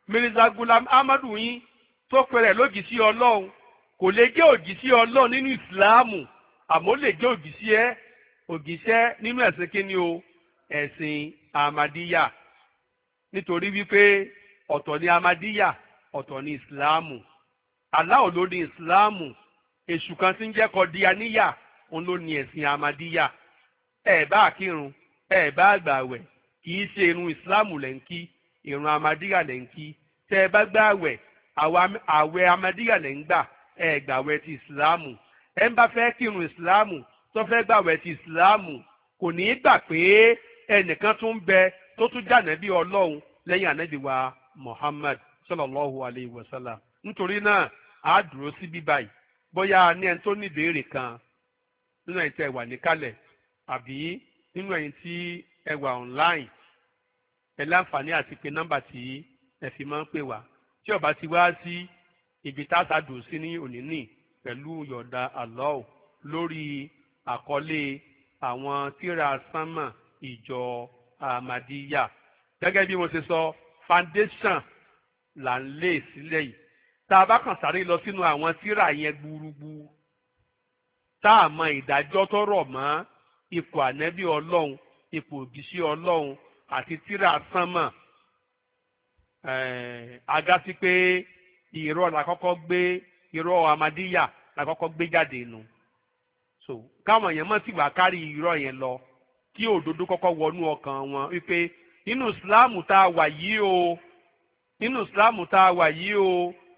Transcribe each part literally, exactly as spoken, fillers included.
Mirza Gulam Ahmadu yín tó pẹ̀rẹ̀ lójìṣí ọlọ́run kò lè jẹ́ òjìṣí ọlọ́run nínú ìsìláàmù àmọ́ lè jẹ́ òjìṣẹ́ òjìṣẹ́ nínú ẹ̀sìn kíni o ẹ̀sìn Ahmadiyya nítorí wípé ọ̀tọ̀ ni Ahmadiyya ọ̀tọ̀ ni ìsìláàmù. Allah ló ní ìsìláàmù, èṣù kan tí ń jẹ́ Kọ̀díyàníyà òun ló ní ẹ̀sìn Ahmadiyya. ẹ bá kírun ẹ bá gbààwẹ̀ kì í ṣe irun ìsìláàmù lẹ́ ń kí irun Ahmadiyya lẹ́ ń kí. tẹ́ ẹ bá gbààwẹ̀ àwẹ̀ Ahmadiyya lẹ́ ń gbà ẹ gbààwẹ̀ ti ìsìláàmù. ẹ ń bá fẹ́ kírun ìsìláàmù tó fẹ́ gbààwẹ̀ ti ìsìláàmù kò ní í gbà pé ẹnìkan tún bẹ tó tún jẹ́ ànábì ọlọ́run lẹ́yìn ànábì wa Muhammad sallallahu alayhi wa sallam. nítorí náà a dúró sí bí báyìí bóyá ní ẹni tó ní ìbéèrè kan nínú ẹ̀yin tí ẹ wà níkàlẹ̀ àbí nínú ẹ̀yin tí ẹ wà online ẹ láǹfààní àti pé nọ́mbà tí ẹ fi máa ń pè wá tí ó bá ti wá sí ibi tá a ta dùn sí ní òní nì pẹ̀lú yọ̀ǹda Allah lórí àkọlé àwọn tírà sánmà ìjọ Ahmadiyya. gẹ́gẹ́ bí mo ṣe sọ foundation là ń lé sílẹ̀ yìí tá a bá kàn sáré lọ sínú àwọn tírà yẹn gbúrúgbú tá a mọ ìdájọ́ tó rọ̀ mọ́ ipò ànẹ́bí ọlọ́run ipò òjíṣẹ́ ọlọ́run àti tírà sánmà agasi pé irọ́ la kọ́kọ́ gbé irọ́ Ahmadiyya la kọ́kọ́ gbé jáde nù so káwọn èèyàn mọ̀ sí wàá kárí irọ́ yẹn lọ kí òdodo kọ́kọ́ wọnú ọkàn wọn wípé nínú ìsìláàmù tá a wà yìí o nínú ìsìláàmù tá a wà yìí o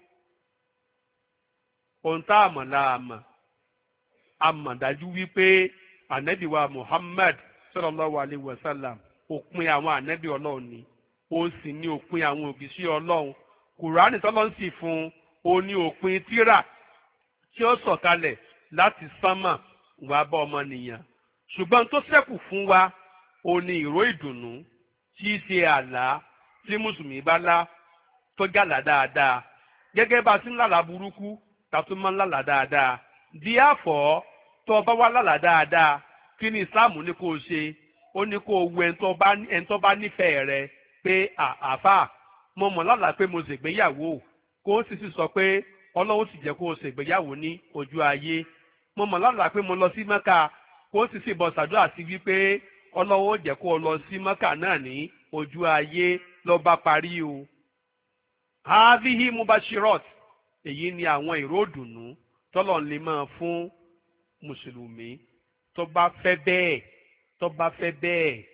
ohun tá a mọ̀ la mọ̀ a mọ̀ dájú wípé ànábì wa Muhammad sallallahu alayhi wa sallam òpin àwọn ànábì ọlọ́run ni ó sì ní òpin àwọn òjíṣẹ́ ọlọ́run kùránì tọ́lọ́ ń sì fún ó ní òpin tírà tí ó sọ̀kalẹ̀ láti sánmà wá bá ọmọnìyàn ṣùgbọ́n tó ṣẹ́kù fún wa ó ní ìró ìdùnnú tí í ṣe àlá tí mùsùlùmí bá lá tó jàlá dáadáa gẹ́gẹ́ bá a ti ń lálàá burúkú ta tó máa ń lálàá dáadáa di àfọ̀ tó o bá wá lálàá dáadáa kí ni Islam ní kó o ṣe ó ní kó o wo ẹni tó bá nífẹ̀ẹ́ rẹ pé àáfà mo mọ̀ lálàá pé mo ṣègbéyàwó kó o sì sì sọ pé Ọlọ́run sì jẹ́ kó o ṣègbéyàwó ní ojú ayé mo mọ̀ lálàá pé mo lọ sí Mẹ́kà kó o sì sì bọ̀ ṣàdúrà sí wípé Ọlọ́run jẹ́ kó o lọ sí Mẹ́kà náà ní ojú ayé ló bá parí o. havihi mubashirot èyí ni àwọn ìró ìdùnnú tọ́lọ̀ lè máa fún mùsùlùmí tó bá fẹ́ bẹ́ẹ̀ tó bá fẹ́ bẹ́ẹ̀.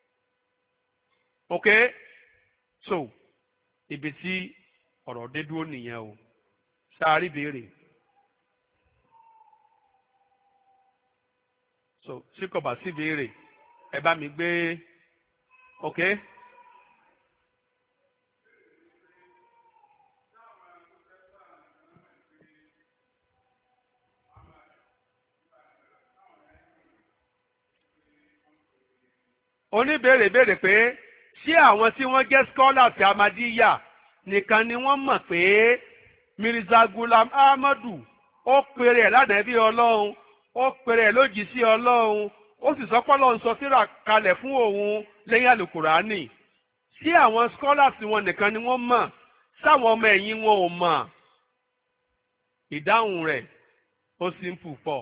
ok so ibi tí ọ̀rọ̀ dé dúró nìyẹn o sáárì béèrè so tí kò bá sí béèrè ẹ bá mi gbé ok. oníbèrè béèrè pé ṣé àwọn tí wọ́n jẹ́ scholars Ahmadiyya nìkan ni wọ́n mọ̀ pé Mirza Gulam Ahmadu ó pèrè ẹ̀ lánàbí ọlọ́run ó pèrè ẹ̀ lójíṣẹ́ ọlọ́run ó sì sọ pé Ọlọ́run sọ tírà kalẹ̀ fún òun lẹ́yìn àlùkùránì ṣé àwọn scholars wọn nìkan ni wọ́n mọ̀ sáwọn ọmọ ẹ̀yìn wọn ò mọ̀ ìdáhùn rẹ̀ ó simple pọ̀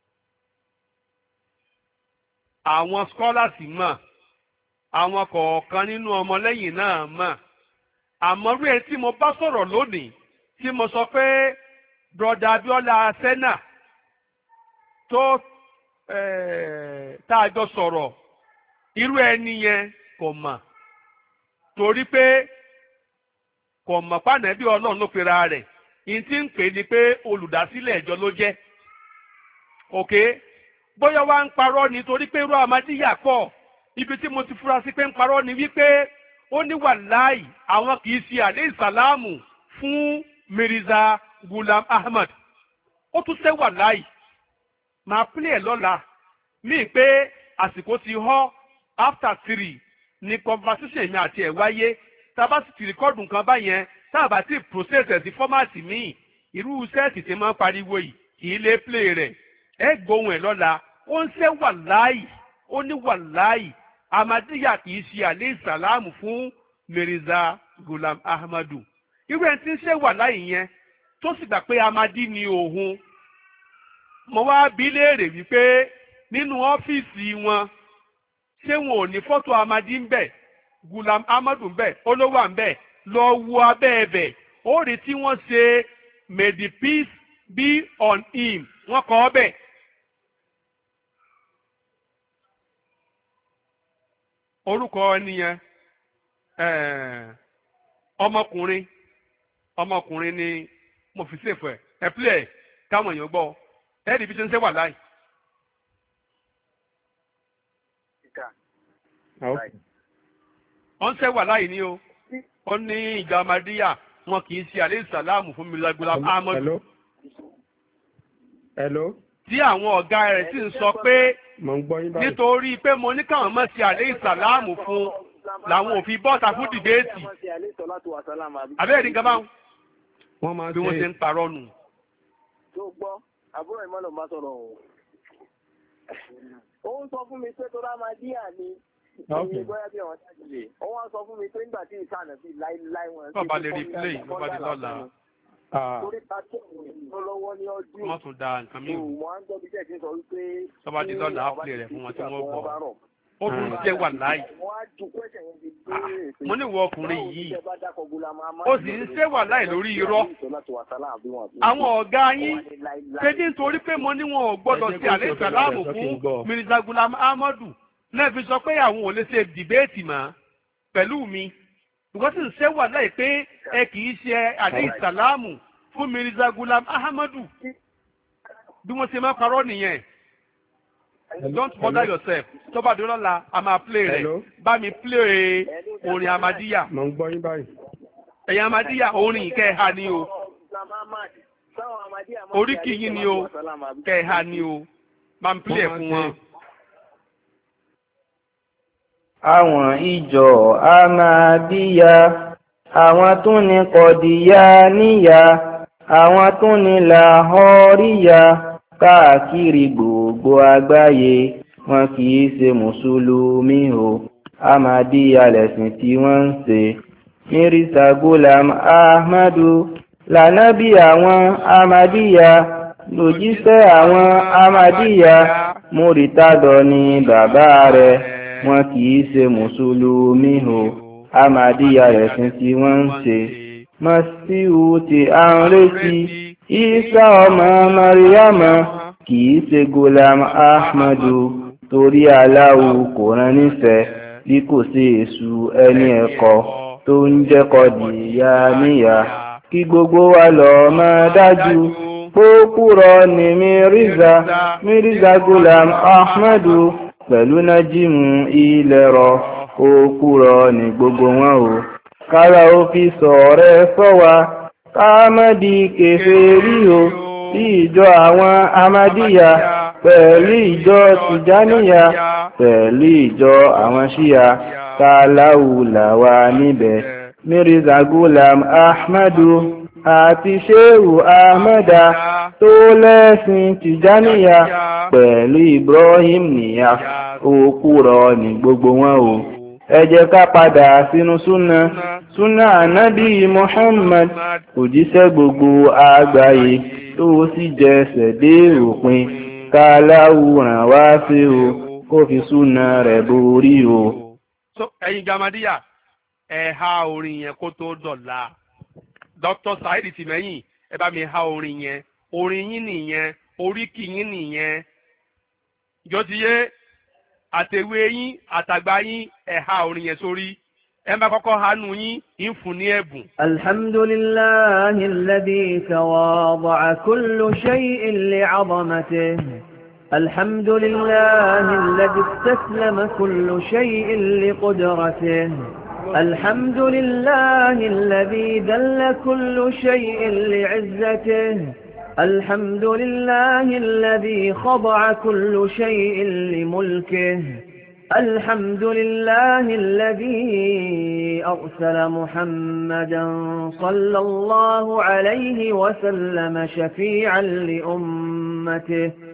àwọn scholars mọ̀ àwọn kọ̀ọ̀kan nínú ọmọlẹ́yìn náà mọ̀ àmọ́ rí ẹ tí mo bá sọ̀rọ̀ lónìí tí mo sọ pé broda Abiola Sena tó tá a jọ sọ̀rọ̀ irú ẹni yẹn kò mọ̀ torí pé kò mọ̀ pànẹ́bí Ọlọ́run ló pera rẹ̀ ìyẹn tí ń pè ní pé olùdásílẹ̀ ìjọ ló jẹ́ òkè bóyá wá ń parọ́ ni torí pé irú Ahmadiyya pọ̀ ibi tí mo ti fura sí pé ń parọ́ ni wípé ó ní wàláì àwọn kì í ṣe àlẹ́ ìsàlámù fún Mirza Gulam Ahmad ó tún ṣe wàláì máa pílẹ̀ ẹ̀ lọ́la mí pé àsìkò ti họ́ after three ni conversation mi àti ẹ̀ wáyé tá a bá sì ti rìkọ́dù nǹkan báyẹn tá a bá ti process ẹ̀ sí fọ́màtì míì irú sẹ́ẹ̀tì tí máa ń pariwo yìí kì í lé play rẹ̀ ẹ gbóhùn ẹ̀ lọ́la ó ń ṣe wàláì ó ní wàláì Ahmadiyya kì í ṣe àlẹ́ ìsàlámù fún Mirza Ghulam Ahmadu irú ẹni tí ń ṣe wà láì yẹn tó sì gbà pé amadi ni òun mo wá bi léèrè wípé nínú ọ́fíìsì wọn ṣé wọn ò ní fọ́tò amadi ń bẹ̀ Ghulam Ahmadu ń bẹ̀ olówó à ń bẹ̀ lọ wo abẹ́ ẹ̀bẹ̀ ó rí tí wọ́n ṣe may the peace be on him wọ́n kọ́ ọ bẹ́ẹ̀. orúkọ nìyẹn ọmọkùnrin ọmọkùnrin ni mo fi ṣèfù ẹ ẹ pílẹ̀ káwọn èèyàn gbọ́ ẹ rí ibi tí ń ṣe wà láì. wọ́n ń ṣe wà láì ní o ó ní ìjà amadíyà wọn kì í ṣe àlẹ́ ìsàlámù fún Mirza Ghulam Ahmadu. tí àwọn ọ̀gá rẹ̀ sì ń sọ pé nítorí pé mo ní káwọn mọ̀ sí àlẹ́ ìsàlámù fún làwọn òfin bọ́ta fún dìbéètì abẹ́rẹ́ nǹkan báwọn bí wọ́n ṣe ń parọ́ nù. tó gbọ́ àbúrò ìmọ̀lẹ̀ bá sọ̀rọ̀ o ó ń sọ fún mi pé tó bá máa díà ni ìyẹn bóyá bí àwọn jáde lè ó wá sọ fún mi pé nígbà tí ìsànà bíi láíláí wọn. bàbá lè rí play ló bá di lọ́la. torí pàṣẹ ìwé lọ́wọ́ ní ọdún. wọ́n tún da nǹkan mi. wọ́n á ń gbọ́ bí jẹ́ kí n sọ wípé. tó bá di lọ́la á play rẹ̀ fún wọn tí wọ́n gbọ́. ó tún jẹ́ wà láì. mo ní ìwọ ọkùnrin yìí ó sì ń ṣe wà láì lórí irọ́. àwọn ọ̀gá yín ṣe ní nítorí pé mo ní wọn ò gbọ́dọ̀ sí àlẹ́ ìsàlámù fún Mirza Ghulam Ahmadu náà fi sọ pé àwọn ò lè ṣe dìbéètì mọ́ pẹ̀lú mi ṣùgbọ́n sì ń ṣe wà láì pé ẹ kì í ṣe àlẹ́ ìsàlámù fún Mirza Ghulam Ahmadu bí wọ́n ṣe máa parọ́ nìyẹn. Don't bother yourself. Tó bá dé lọ́la, a máa play rẹ̀. Bá mi play orin Amadiya. Mo ń gbọ́ yín báyìí. Ẹ̀yin Amadiya, orin kẹ́ẹ̀ha ni o. Oríkì yín ni o. Kẹ́ẹ̀ha ni o. Máa ń play ẹ̀ fún wọn. Àwọn ìjọ Amadiya, àwọn tó ní Kọ̀díyà níyà, àwọn tó ní Làhọ́ríyà. Káàkiri gbogbo àgbáyé wọn kì í ṣe mùsùlùmí o Ahmadiyya lẹ̀sìn tí wọ́n ń ṣe. Mirza Ghulam Ahmadu lànábì àwọn Ahmadiyya lòjíṣẹ́ àwọn Ahmadiyya múritádọ ni bàbá rẹ̀ wọn kì í ṣe mùsùlùmí o Ahmadiyya lẹ̀sìn tí wọ́n ń ṣe. Masihu tí a ń retí Isa ọmọ Mariama kìí ṣe Ghulam Ahmadu torí Allahu kò rán níṣẹ́ bí kò sí èṣù ẹni ẹ̀kọ́ tó ń jẹ́ Kọ̀díyà níyà. Kí gbogbo wa lọ mọ̀ dájú pókúrọ̀ ní Mirza Mirza Ghulam Ahmadu pẹ̀lú nájímù ilẹ̀rọ pókúrọ̀ ní gbogbo wọn o. Kára ó fi sọ̀rẹ́ sọ́wa káàmọ́dì kèfèrí o sí ìjọ àwọn Ahmadiyya pẹ̀lú ìjọ Tìjàníyà pẹ̀lú ìjọ àwọn Ṣíyà káláwù làwà níbẹ̀. Mirza Ghulam Ahmadu àti Shehu Ahmada tó lẹ́sìn Tìjàníyà pẹ̀lú Ibrahim Niyas òkúrọ̀ ní gbogbo wọn o. Ẹ jẹ́ ká padà sínú súnà súnà ànábì Muhammad òjíṣẹ́ gbogbo àgbáyé tó sì jẹsẹ̀ dé òpin káláwù ràn wá sí o kó fi súnà rẹ̀ borí o. so ẹ̀yin Ahmadiyya ẹ ha orin yẹn kó tó dọ̀la Doctor Saheed Tìmẹ́yìn ẹ bá mi ha orin yẹn orin yín nìyẹn oríkì yín nìyẹn ìjọ ti yé àtẹ̀wé yín àtàgbà yín ẹ ha orin yẹn sórí. ẹ máa kọ́kọ́ hánú yín ń fún ní ẹ̀bùn. alhamdulillahi alladhi tawada'a kullu shay'in li'azamatihi alhamdulillahi alladhi istaslama kullu shay'in liqudratihi alhamdulillahi alladhi dalla kullu shay'in li'izzatihi alhamdulillahi alladhi khada'a kullu shay'in limulkihi الحمد لله الذي أرسل محمدا صلى الله عليه وسلم شفيعا لأمته